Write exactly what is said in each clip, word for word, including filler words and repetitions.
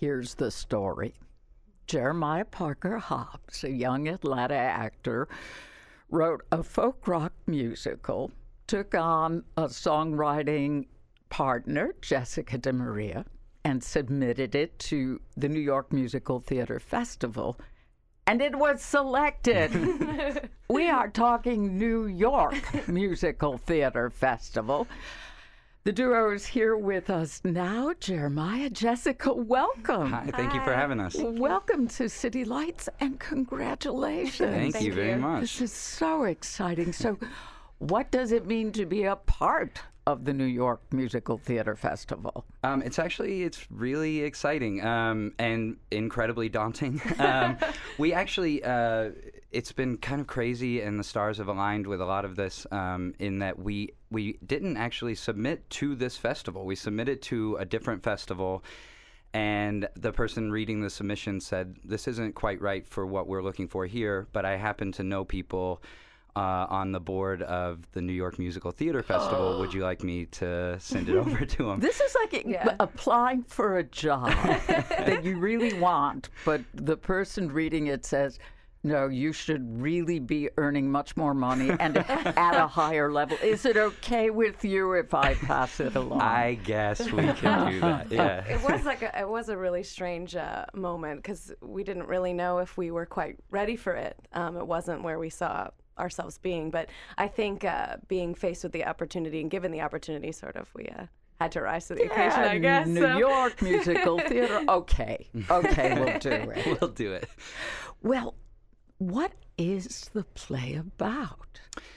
Here's the story. Jeremiah Parker Hobbs, a young Atlanta actor, wrote a folk rock musical, took on a songwriting partner, Jessica DeMaria, and submitted it to the New York Musical Theater Festival, and it was selected. We are talking New York Musical Theater Festival. The duo is here with us now. Jeremiah, Jessica, welcome. Hi, thank Hi. you for having us. Welcome to City Lights, and congratulations. Thank, thank you very much. This is so exciting. So what does it mean to be a part of the New York Musical Theater Festival? Um, it's actually, it's really exciting um, and incredibly daunting. Um, we actually, uh, it's been kind of crazy, and the stars have aligned with a lot of this um, in that we we didn't actually submit to this festival. We submitted to a different festival, and the person reading the submission said, this isn't quite right for what we're looking for here, but I happen to know people Uh, on the board of the New York Musical Theater Festival. Would you like me to send it over to them? This is like yeah. applying for a job that you really want, but the person reading it says, no, you should really be earning much more money and at a higher level. Is it okay with you if I pass it along? I guess we can do that. Yeah. It was like a, it was a really strange uh, moment because we didn't really know if we were quite ready for it. Um, it wasn't where we saw ourselves being, but I think uh, being faced with the opportunity and given the opportunity, sort of, we uh, had to rise to the yeah, occasion, I guess. New so. York Musical Theater. Okay, okay, we'll do it. We'll do it. Well, what is the play about?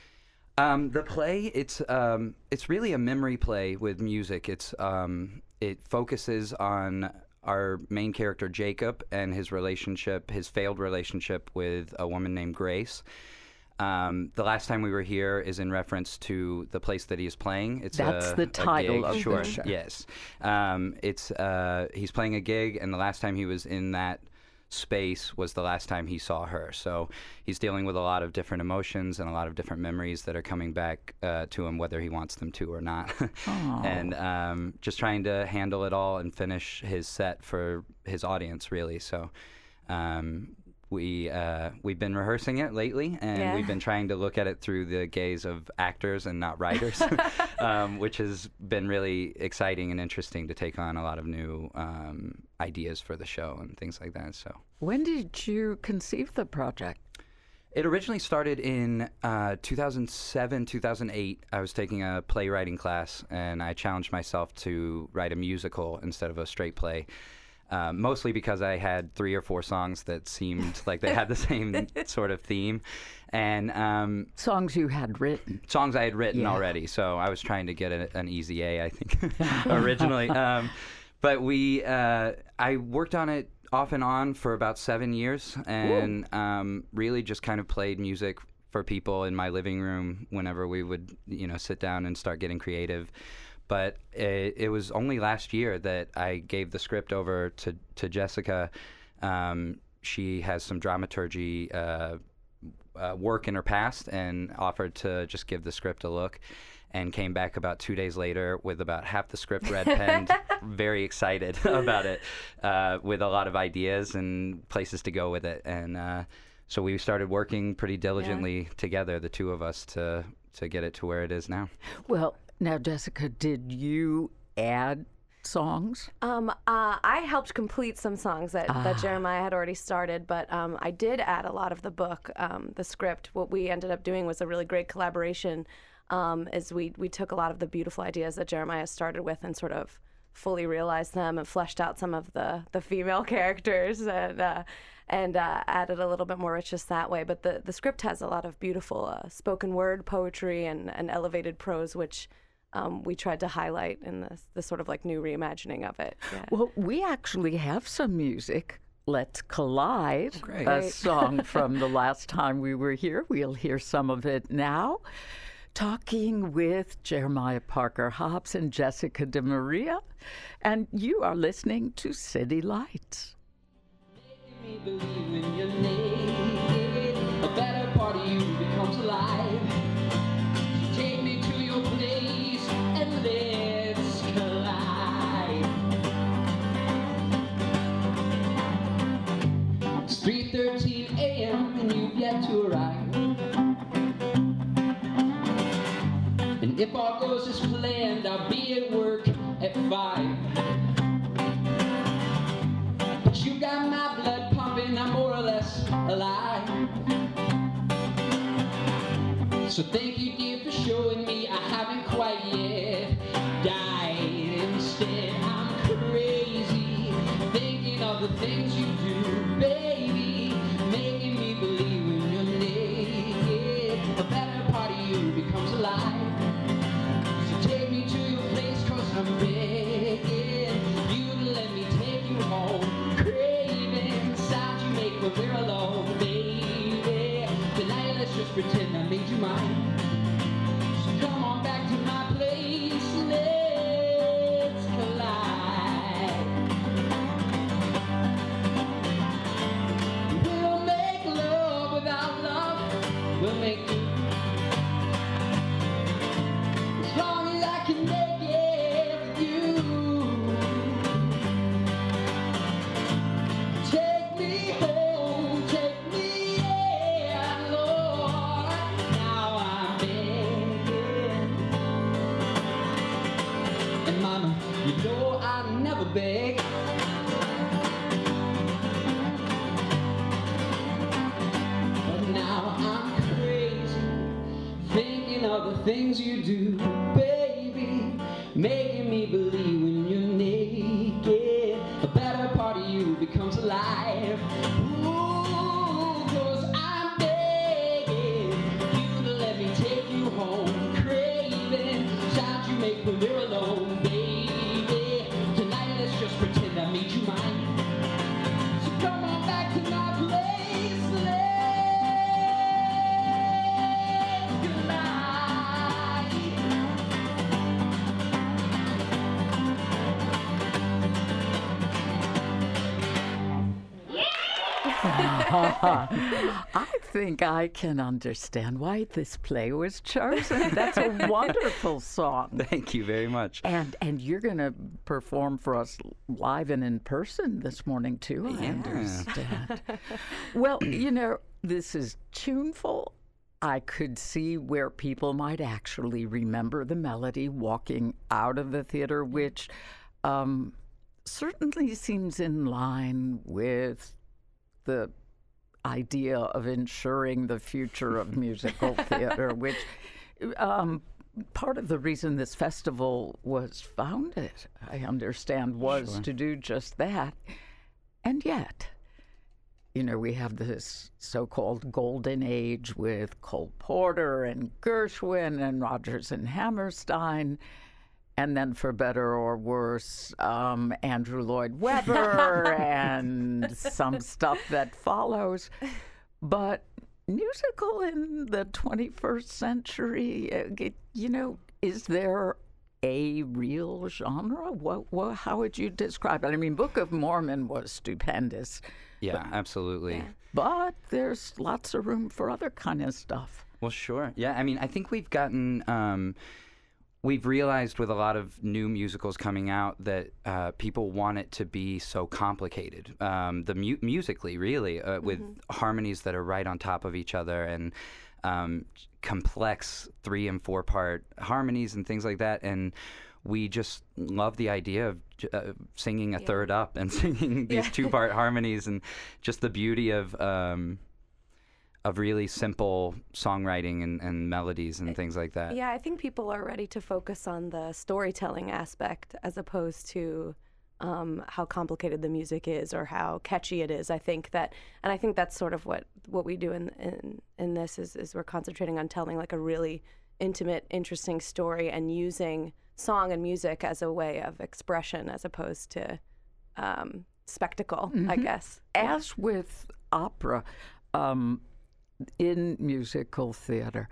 Um, the play, it's um, it's really a memory play with music. It's um, it focuses on our main character Jacob and his relationship, his failed relationship with a woman named Grace. Um, the last time we were here is in reference to the place that he is playing. It's That's a, the title a gig. of sure. the show. Yes. Um, it's uh, he's playing a gig, and the last time he was in that space was the last time he saw her. So he's dealing with a lot of different emotions and a lot of different memories that are coming back uh, to him, whether he wants them to or not. And um, just trying to handle it all and finish his set for his audience, really. So um, we uh, we've been rehearsing it lately, and yeah. we've been trying to look at it through the gaze of actors and not writers, um, which has been really exciting and interesting to take on a lot of new um, ideas for the show and things like that. So, when did you conceive the project? It originally started in uh, two thousand seven, two thousand eight. I was taking a playwriting class, and I challenged myself to write a musical instead of a straight play. Um, mostly because I had three or four songs that seemed like they had the same sort of theme, and um, songs you had written. Songs I had written yeah. already. So I was trying to get a, an easy A, I think, originally. Um, but we, uh, I worked on it off and on for about seven years, and um, really just kind of played music for people in my living room whenever we would, you know, sit down and start getting creative. But it, it was only last year that I gave the script over to, to Jessica. Um, she has some dramaturgy uh, uh, work in her past, and offered to just give the script a look, and came back about two days later with about half the script red penned, very excited about it, uh, with a lot of ideas and places to go with it. And uh, so we started working pretty diligently yeah. together, the two of us, to to get it to where it is now. Well, now, Jessica, did you add songs? Um, uh, I helped complete some songs that, ah. that Jeremiah had already started, but um, I did add a lot of the book, um, the script. What we ended up doing was a really great collaboration, um, as we, we took a lot of the beautiful ideas that Jeremiah started with and sort of fully realized them and fleshed out some of the, the female characters and uh, and uh, added a little bit more richness that way. But the, the script has a lot of beautiful uh, spoken word poetry and, and elevated prose, which Um, we tried to highlight in this, this sort of like new reimagining of it. Yeah. Well, we actually have some music. Let's Collide, oh, great. a Great. song from the last time we were here. We'll hear some of it now. Talking with Jeremiah Parker Hobbs and Jessica DeMaria. And you are listening to City Lights. Make me believe in your name. A better part of you becomes alive. Take me to your place and let's collide. had to arrive. And if all goes as planned, I'll be at work at five. But you got my blood pumping, I'm more or less alive. So thank you, dear, for showing me I haven't quite yet died. Instead, I'm crazy, thinking of the things you do, baby, making me believe when you're naked, a better part of you becomes alive. So take me to your place, cause I'm begging you to let me take you home. Craving sounds you make when we're alone, baby. Tonight let's just pretend I made you mine. So come on back to my place, let's collide. We'll make love without love, we'll make do. As long as I can make it with you. Take me home, take me, yeah, Lord. Now I'm begging. And mama, you know I never beg. But now I'm crazy, thinking of the things you do, baby, making me believe when you're naked, a better part of you becomes alive. Ooh, 'cause I'm begging you to let me take you home, craving sounds you make when we're alone, baby. Tonight let's just pretend I made you mine. So come on back to my place, let's collide. I think I can understand why this play was chosen. That's a wonderful song. Thank you very much. And and you're going to perform for us live and in person this morning too, I Yeah. understand. Well, you know, this is tuneful. I could see where people might actually remember the melody walking out of the theater, which um, certainly seems in line with the idea of ensuring the future of musical theater, which um, part of the reason this festival was founded, I understand, was Sure. to do just that. And yet, you know, we have this so-called golden age with Cole Porter and Gershwin and Rodgers and Hammerstein. And then, for better or worse, um, Andrew Lloyd Webber and some stuff that follows. But musical in the twenty-first century, uh, it- you know, is there a real genre? What, what, how would you describe it? I mean, Book of Mormon was stupendous, Yeah, absolutely. but there's lots of room for other kind of stuff. Well, sure. Yeah, I mean, I think we've gotten, um, we've realized with a lot of new musicals coming out that uh, people want it to be so complicated, um, the mu- musically, really, uh, with harmonies that are right on top of each other and um, complex three and four part harmonies and things like that. And we just love the idea of uh, singing a third up and singing these two part harmonies and just the beauty of. Um, of really simple songwriting and, and melodies and things like that. Yeah, I think people are ready to focus on the storytelling aspect as opposed to um, how complicated the music is or how catchy it is. I think that, and I think that's sort of what, what we do in, in in this is is we're concentrating on telling like a really intimate, interesting story and using song and music as a way of expression as opposed to um, spectacle, I guess. As with opera, um, in musical theater,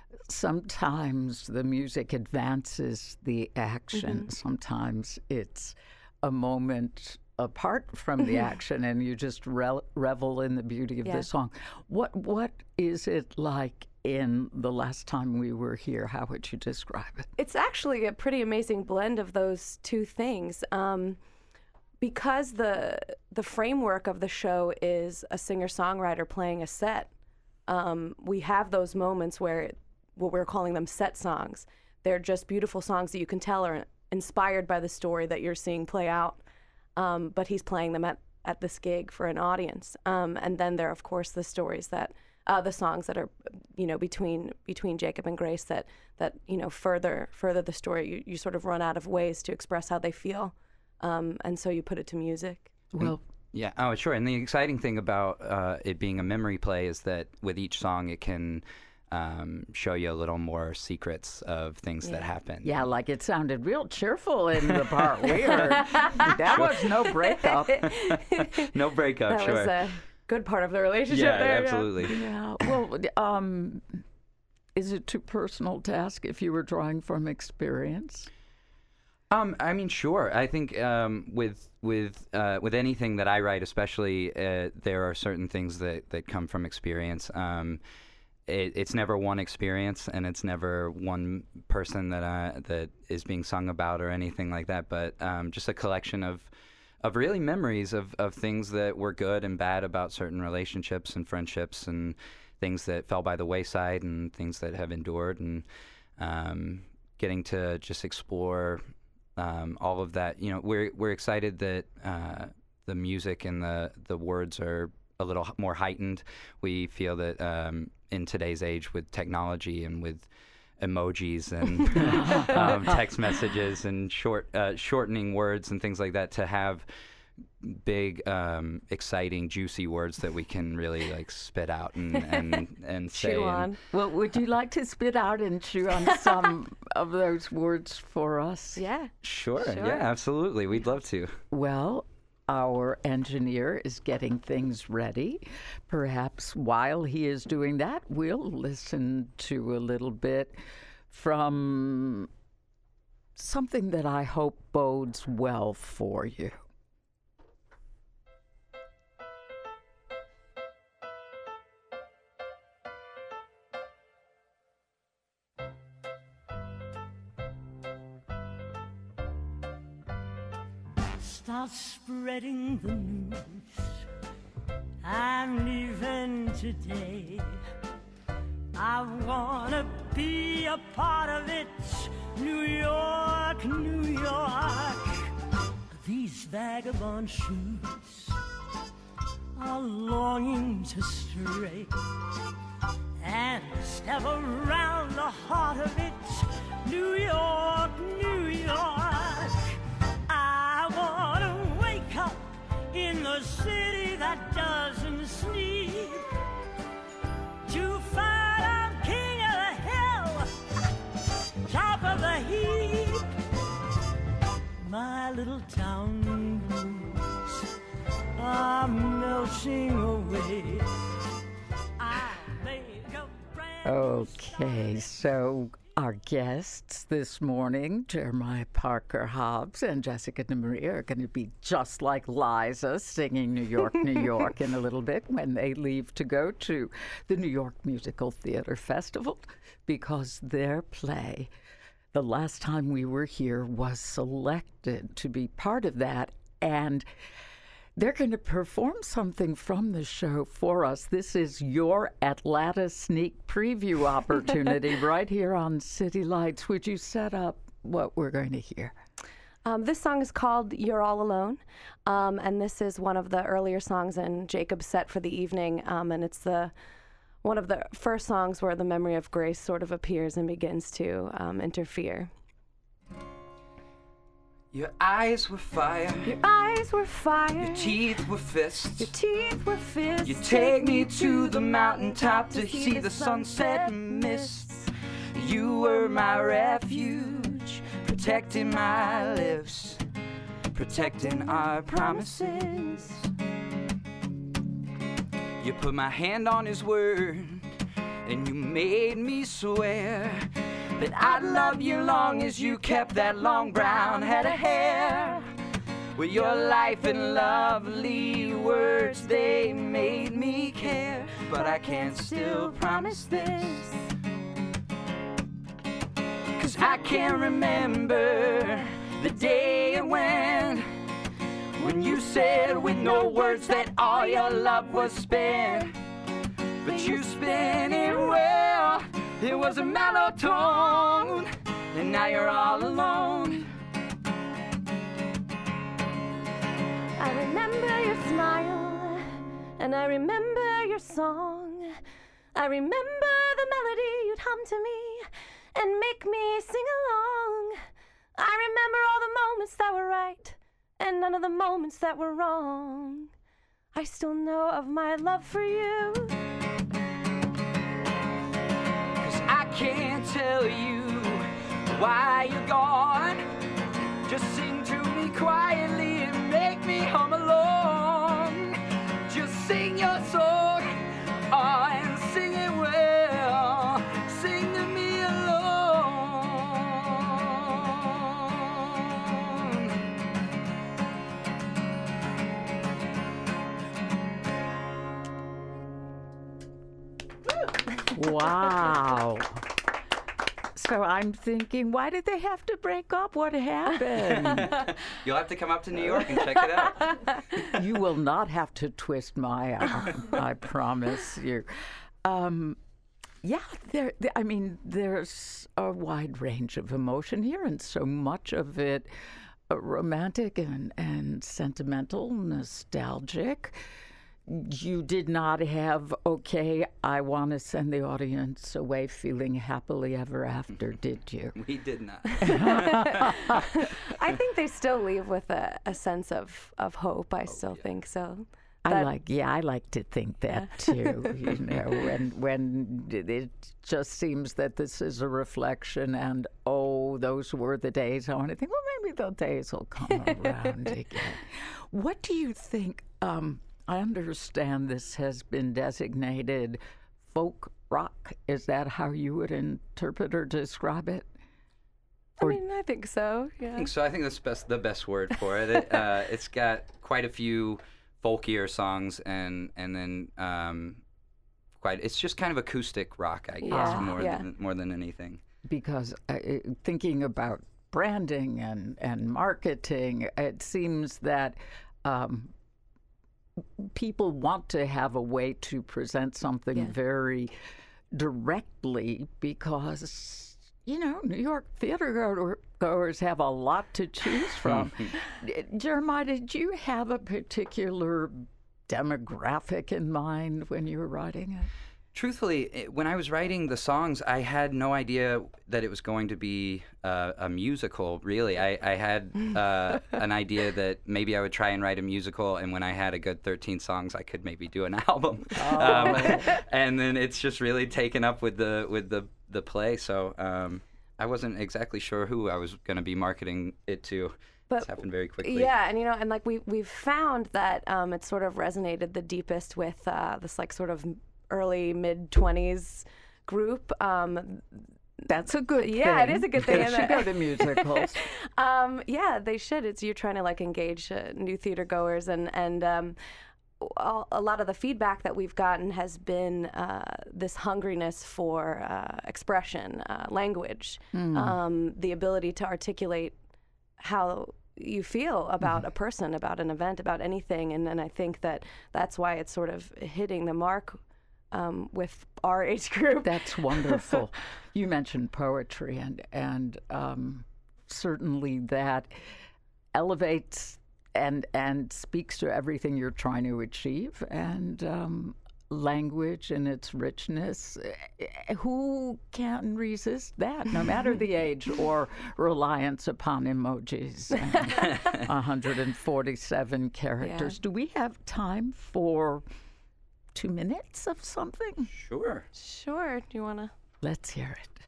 sometimes the music advances the action. Sometimes it's a moment apart from the action, and you just re- revel in the beauty of Yeah. the song. What What is it like in the last time we were here? How would you describe it? It's actually a pretty amazing blend of those two things. Um, because the the framework of the show is a singer-songwriter playing a set, um, we have those moments where what we're calling them set songs. They're just beautiful songs that you can tell are inspired by the story that you're seeing play out. Um, but he's playing them at, at this gig for an audience. Um, and then there are, of course, the stories that, uh, the songs that are, you know, between between Jacob and Grace that, that you know, further further the story. You, you sort of run out of ways to express how they feel. Um, and so you put it to music. Well, yeah, oh, sure. And the exciting thing about uh, it being a memory play is that with each song, it can um, show you a little more secrets of things Yeah. that happen. yeah, like it sounded real cheerful in the part we heard. That was no breakup. No breakup, That sure. was a good part of the relationship yeah, there. absolutely. Yeah. Well, um, is it too personal to ask if you were drawing from experience? Um, I mean, sure. I think um, with with uh, with anything that I write, especially, uh, there are certain things that, that come from experience. Um, it, it's never one experience, and it's never one person that I, that is being sung about or anything like that. But um, just a collection of of really memories of, of things that were good and bad about certain relationships and friendships, and things that fell by the wayside, and things that have endured, and um, getting to just explore. Um, all of that, you know, we're we're excited that uh, the music and the, the words are a little h- more heightened. We feel that um, in today's age, with technology and with emojis and um, text messages and short uh, shortening words and things like that, to have big, um, exciting, juicy words that we can really like spit out and and, and say. Chew and- on. Well, would you like to spit out and chew on some of those words for us? Yeah. Sure, Sure. yeah, absolutely. We'd love to. Well, our engineer is getting things ready. Perhaps while he is doing that, we'll listen to a little bit from something that I hope bodes well for you. Start spreading the news. I'm leaving today. I wanna be a part of it. New York, New York. These vagabond shoes are longing to stray and step around the heart of it. New York, New York. I wanna wake up in the city that doesn't sleep, to find I'm king of the hill, top of the heap. My little town blues are melting away. I make a brand Okay, so our guests this morning, Jeremiah Parker Hobbs and Jessica DeMaria, are going to be just like Liza singing New York, New York in a little bit when they leave to go to the New York Musical Theater Festival, because their play, the last time we were here, was selected to be part of that. And they're going to perform something from the show for us. This is your Atlanta sneak preview opportunity right here on City Lights. Would you set up what we're going to hear? Um, this song is called You're All Alone, um, and this is one of the earlier songs in Jacob's set for the evening, um, and it's the one of the first songs where the memory of Grace sort of appears and begins to um, interfere. Your eyes were fire, Your eyes were fire, your teeth were fists. your teeth were fists. You take me to the mountaintop to see the sunset and mists. You were my refuge, protecting my lips, protecting our promises. You put my hand on his word, and you made me swear that I'd love you long as you kept that long brown head of hair. With your life and lovely words, they made me care. But I can't still promise this, 'cause I can't remember the day and when When you said with no words that all your love was spent. but you spin it well. It was a mellow tone, and now you're all alone. I remember your smile, and I remember your song. I remember the melody you'd hum to me and make me sing along. I remember all the moments that were right and none of the moments that were wrong. I still know of my love for you. 'Cause I can't tell you why you're gone. Just sing to me quietly and make me hum along. Just sing your song, oh, and sing it well. Sing to me alone. Wow. So I'm thinking, why did they have to break up? What happened? You'll have to come up to New York and check it out. You will not have to twist my arm, I promise you. Um, yeah, there. there- I mean, there's a wide range of emotion here, and so much of it uh, romantic and, and sentimental, nostalgic. You did not have, okay, I want to send the audience away feeling happily ever after, did you? We did not. I think they still leave with a, a sense of, of hope. I still think so. I That- like, yeah, I like to think that too. You know, when when it just seems that this is a reflection, and oh, those were the days. I want to think, well, maybe those days will come around again. What do you think? Um, I understand this has been designated folk rock. Is that how you would interpret or describe it? I mean, I think so. Yeah. I think so. I think that's best, the best word for it. it uh, it's got quite a few folkier songs, and and then um, quite. It's just kind of acoustic rock, I guess, Yeah, more yeah. than more than anything. Because uh, thinking about branding and, and marketing, it seems that um, people want to have a way to present something Yeah. very directly because, you know, New York theater goer- goers have a lot to choose from. D- Jeremiah, did you have a particular demographic in mind when you were writing it? Truthfully, it- when I was writing the songs, I had no idea that it was going to be uh, a musical, really. I, I had uh, an idea that maybe I would try and write a musical, and when I had a good thirteen songs, I could maybe do an album. Um, and then it's just really taken up with the with the, the play, so um, I wasn't exactly sure who I was going to be marketing it to. But- it's happened very quickly. Yeah, and you know, and like we we've found that um, it sort of resonated the deepest with uh, this like sort of early mid twenties group. Um, That's a good Yeah, it thing. is a good thing, They isn't should it? go to musicals. um, yeah, they should. It's you're trying to like engage uh, new theater goers, and and um, all, a lot of the feedback that we've gotten has been uh, this hungriness for uh, expression, uh, language, um, the ability to articulate how you feel about a person, about an event, about anything, and and I think that that's why it's sort of hitting the mark um, with our age group. That's wonderful. You mentioned poetry, and and um, certainly that elevates and and speaks to everything you're trying to achieve, and um, language and its richness. eh, Who can resist that, no matter the age or reliance upon emojis and one hundred forty-seven characters? Do we have time for two minutes of something? Sure. Sure. Do you want to? Let's hear it.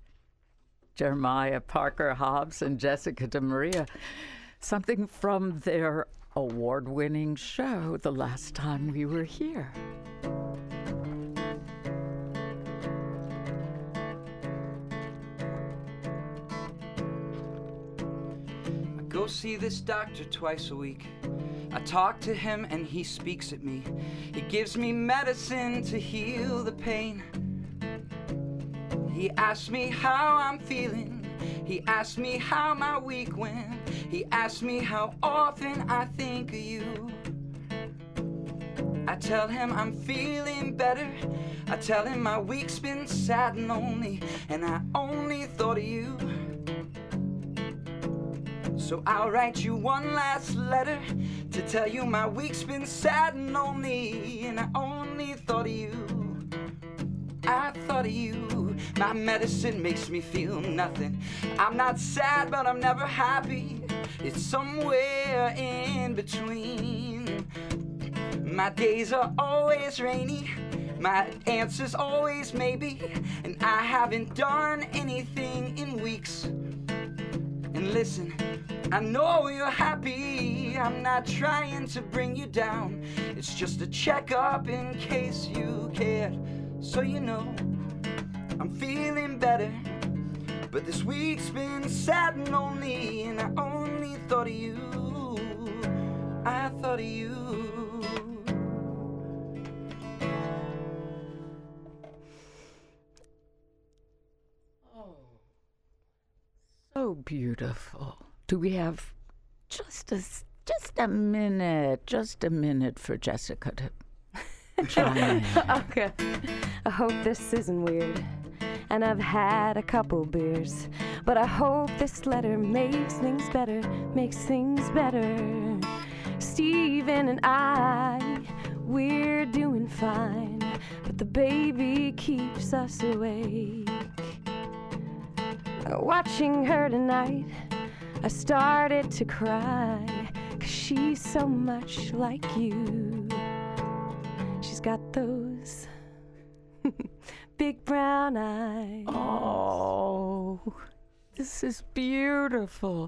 Jeremiah Parker Hobbs and Jessica DeMaria, something from their award-winning show The Last Time We Were Here. I go see this doctor twice a week. I talk to him and he speaks at me. He gives me medicine to heal the pain. He asks me how I'm feeling. He asks me how my week went. He asks me how often I think of you. I tell him I'm feeling better. I tell him my week's been sad and lonely, and I only thought of you. So I'll write you one last letter to tell you my week's been sad and lonely, and I only thought of you. I thought of you. My medicine makes me feel nothing. I'm not sad, but I'm never happy. It's somewhere in between. My days are always rainy. My answer's always maybe. And I haven't done anything in weeks. And listen, I know you're happy. I'm not trying to bring you down. It's just a checkup in case you cared. So you know, I'm feeling better. But this week's been sad and lonely, and I only thought of you. I thought of you. So beautiful. Do we have just a s- just a minute, just a minute for Jessica to chime in? Okay. I hope this isn't weird. And I've had a couple beers, but I hope this letter makes things better, makes things better. Steven and I, we're doing fine, but the baby keeps us awake. Watching her tonight, I started to cry, 'cause she's so much like you. She's got those big brown eyes. Oh, this is beautiful.